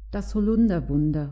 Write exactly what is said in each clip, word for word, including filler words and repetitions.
Das Holunderwunder.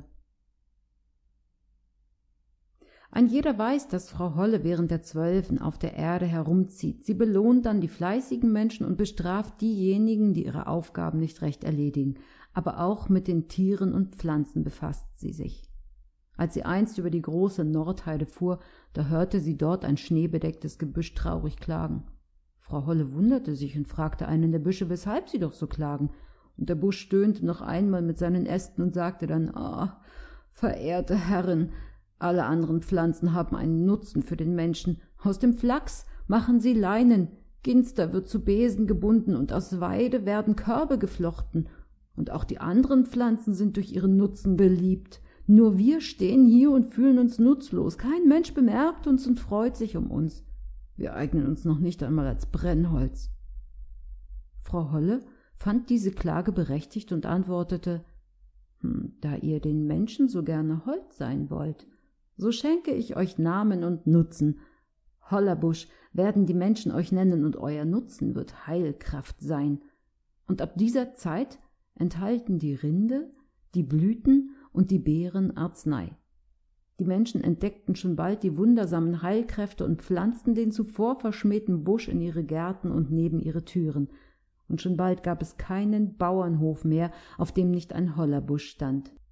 Ein jeder weiß, dass Frau Holle während der Zwölfen auf der Erde herumzieht. Sie belohnt dann die fleißigen Menschen und bestraft diejenigen, die ihre Aufgaben nicht recht erledigen. Aber auch mit den Tieren und Pflanzen befasst sie sich. Als sie einst über die große Nordheide fuhr, da hörte sie dort ein schneebedecktes Gebüsch traurig klagen. Frau Holle wunderte sich und fragte einen der Büsche, weshalb sie doch so klagen. Und der Busch stöhnte noch einmal mit seinen Ästen und sagte dann, »Ah, verehrte Herrin, alle anderen Pflanzen haben einen Nutzen für den Menschen. Aus dem Flachs machen sie Leinen, Ginster wird zu Besen gebunden und aus Weide werden Körbe geflochten. Und auch die anderen Pflanzen sind durch ihren Nutzen beliebt. Nur wir stehen hier und fühlen uns nutzlos. Kein Mensch bemerkt uns und freut sich um uns. Wir eignen uns noch nicht einmal als Brennholz.« Frau Holle fand diese Klage berechtigt und antwortete, hm, da ihr den Menschen so gerne Holz sein wollt, so schenke ich euch Namen und Nutzen. Hollerbusch werden die Menschen euch nennen und euer Nutzen wird Heilkraft sein. Und ab dieser Zeit enthalten die Rinde, die Blüten und die Beeren Arznei. Die Menschen entdeckten schon bald die wundersamen Heilkräfte und pflanzten den zuvor verschmähten Busch in ihre Gärten und neben ihre Türen. Und schon bald gab es keinen Bauernhof mehr, auf dem nicht ein Hollerbusch stand.